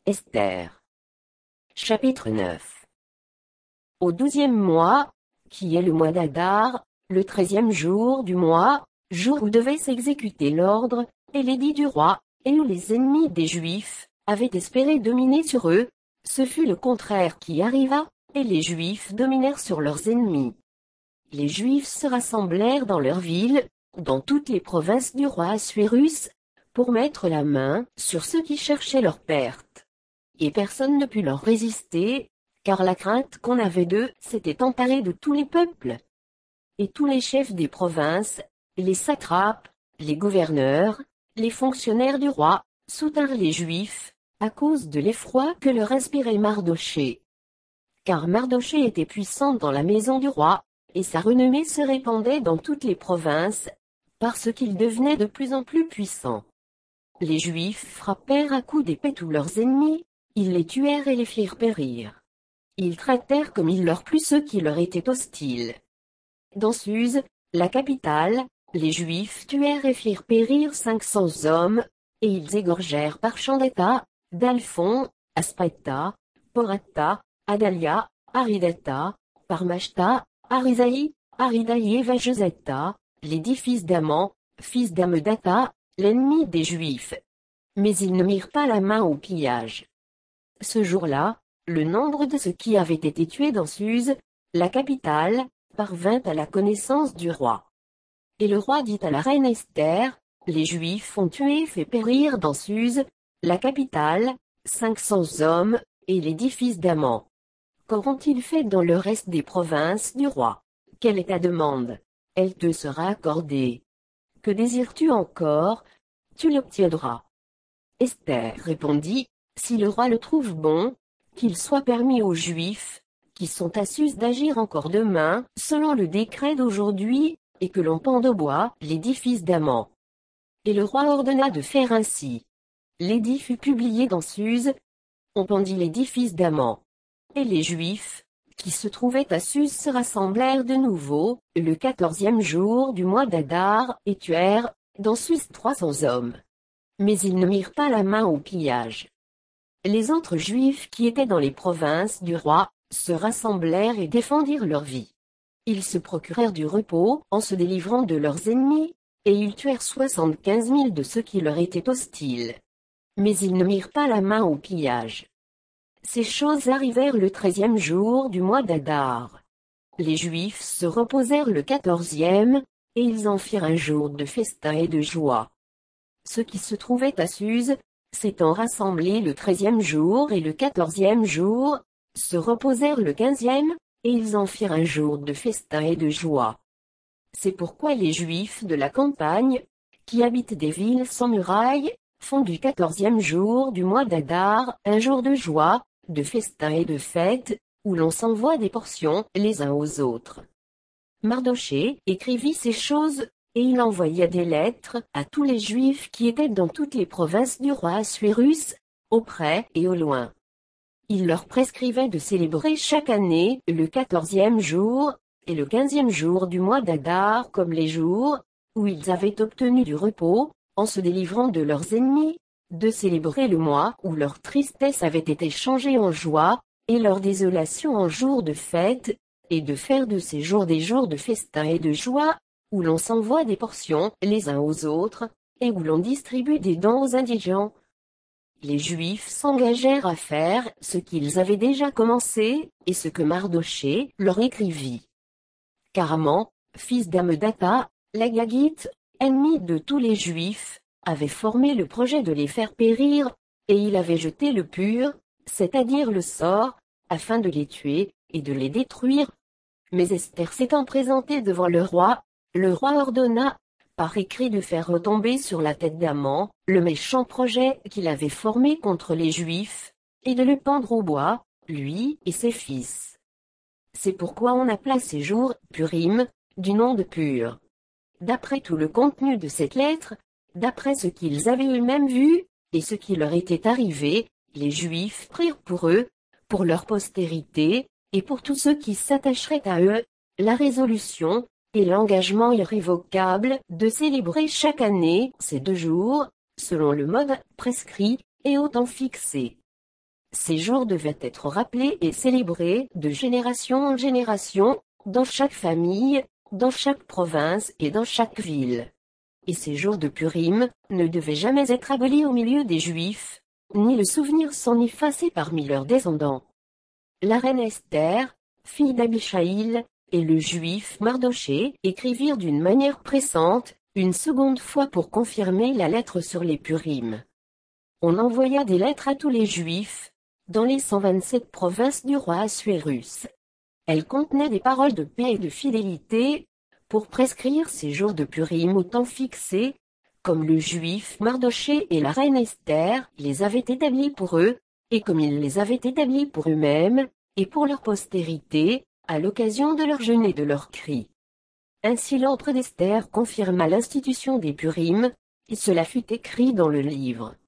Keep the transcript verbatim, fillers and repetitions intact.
Esther. Chapitre neuf. Au douzième mois, qui est le mois d'Adar, le treizième jour du mois, jour où devait s'exécuter l'ordre, et l'édit du roi, et où les ennemis des Juifs avaient espéré dominer sur eux, ce fut le contraire qui arriva, et les Juifs dominèrent sur leurs ennemis. Les Juifs se rassemblèrent dans leurs villes, dans toutes les provinces du roi Assuérus, pour mettre la main sur ceux qui cherchaient leur perte. Et personne ne put leur résister, car la crainte qu'on avait d'eux s'était emparée de tous les peuples. Et tous les chefs des provinces, les satrapes, les gouverneurs, les fonctionnaires du roi, soutinrent les Juifs, à cause de l'effroi que leur inspirait Mardochée. Car Mardochée était puissant dans la maison du roi, et sa renommée se répandait dans toutes les provinces, parce qu'il devenait de plus en plus puissant. Les Juifs frappèrent à coups d'épée tous leurs ennemis, ils les tuèrent et les firent périr. Ils traitèrent comme il leur plut ceux qui leur étaient hostiles. Dans Suse, la capitale, les Juifs tuèrent et firent périr cinq cents hommes, et ils égorgèrent par Chandetta, Dalphon, Aspetta, Porata, Adalia, Aridata, Parmashta, Arisaï, Aridaï et Vajezetta, les dix fils d'Aman, fils d'Amedata, l'ennemi des Juifs. Mais ils ne mirent pas la main au pillage. Ce jour-là, le nombre de ceux qui avaient été tués dans Suse, la capitale, parvint à la connaissance du roi. Et le roi dit à la reine Esther, les Juifs ont tué et fait périr dans Suse, la capitale, cinq cents hommes, et les dix fils d'Aman. Qu'auront-ils fait dans le reste des provinces du roi? Quelle est ta demande? Elle te sera accordée. Que désires-tu encore? Tu l'obtiendras. Esther répondit, si le roi le trouve bon, qu'il soit permis aux Juifs, qui sont à Suse d'agir encore demain, selon le décret d'aujourd'hui, et que l'on pende au bois les dix fils d'Aman. Et le roi ordonna de faire ainsi. L'édit fut publié dans Suse. On pendit les dix fils d'Aman. Et les Juifs, qui se trouvaient à Suse se rassemblèrent de nouveau, le quatorzième jour du mois d'Adar, et tuèrent, dans Suse trois cents hommes. Mais ils ne mirent pas la main au pillage. Les autres Juifs qui étaient dans les provinces du roi, se rassemblèrent et défendirent leur vie. Ils se procurèrent du repos en se délivrant de leurs ennemis, et ils tuèrent soixante-quinze mille de ceux qui leur étaient hostiles. Mais ils ne mirent pas la main au pillage. Ces choses arrivèrent le treizième jour du mois d'Adar. Les Juifs se reposèrent le quatorzième, et ils en firent un jour de festin et de joie. Ceux qui se trouvaient à Suse, s'étant rassemblés le treizième jour et le quatorzième jour, se reposèrent le quinzième, et ils en firent un jour de festin et de joie. C'est pourquoi les Juifs de la campagne, qui habitent des villes sans murailles, font du quatorzième jour du mois d'Adar un jour de joie, de festin et de fête, où l'on s'envoie des portions les uns aux autres. Mardochée écrivit ces choses, et il envoya des lettres à tous les Juifs qui étaient dans toutes les provinces du roi Assuérus, au près et au loin. Il leur prescrivait de célébrer chaque année le quatorzième jour, et le quinzième jour du mois d'Adar comme les jours, où ils avaient obtenu du repos, en se délivrant de leurs ennemis, de célébrer le mois où leur tristesse avait été changée en joie, et leur désolation en jours de fête, et de faire de ces jours des jours de festin et de joie, où l'on s'envoie des portions les uns aux autres, et où l'on distribue des dons aux indigents. Les Juifs s'engagèrent à faire ce qu'ils avaient déjà commencé, et ce que Mardochée leur écrivit. Car Aman, fils d'Amedata, l'Agagite, ennemi de tous les Juifs, avait formé le projet de les faire périr, et il avait jeté le pur, c'est-à-dire le sort, afin de les tuer, et de les détruire. Mais Esther s'étant présentée devant le roi, le roi ordonna, par écrit de faire retomber sur la tête d'Aman, le méchant projet qu'il avait formé contre les Juifs, et de le pendre au bois, lui et ses fils. C'est pourquoi on appela ces jours Purim, du nom de Pur. D'après tout le contenu de cette lettre, d'après ce qu'ils avaient eux-mêmes vu, et ce qui leur était arrivé, les Juifs prirent pour eux, pour leur postérité, et pour tous ceux qui s'attacheraient à eux, la résolution, et l'engagement irrévocable de célébrer chaque année ces deux jours, selon le mode prescrit et au temps fixé. Ces jours devaient être rappelés et célébrés de génération en génération, dans chaque famille, dans chaque province et dans chaque ville. Et ces jours de Purim ne devaient jamais être abolis au milieu des Juifs, ni le souvenir s'en effacer parmi leurs descendants. La reine Esther, fille d'Abishaïl, et le Juif Mardoché écrivirent d'une manière pressante, une seconde fois pour confirmer la lettre sur les Purim. On envoya des lettres à tous les Juifs, dans les cent vingt-sept provinces du roi Assuérus. Elles contenaient des paroles de paix et de fidélité, pour prescrire ces jours de Purim au temps fixé, comme le Juif Mardoché et la reine Esther les avaient établis pour eux, et comme ils les avaient établis pour eux-mêmes, et pour leur postérité, à l'occasion de leur jeûne et de leurs cris. Ainsi l'ordre d'Esther confirma l'institution des Purim, et cela fut écrit dans le livre.